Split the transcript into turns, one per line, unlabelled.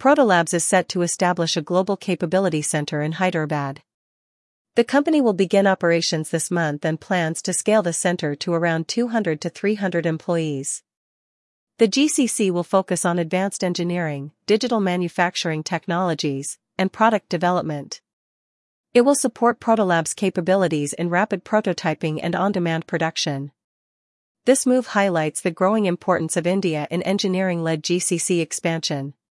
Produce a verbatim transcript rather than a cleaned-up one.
Protolabs is set to establish a global capability center in Hyderabad. The company will begin operations this month and plans to scale the center to around two hundred to three hundred employees. The G C C will focus on advanced engineering, digital manufacturing technologies, and product development. It will support Protolabs' capabilities in rapid prototyping and on-demand production. This move highlights the growing importance of India in engineering-led G C C expansion.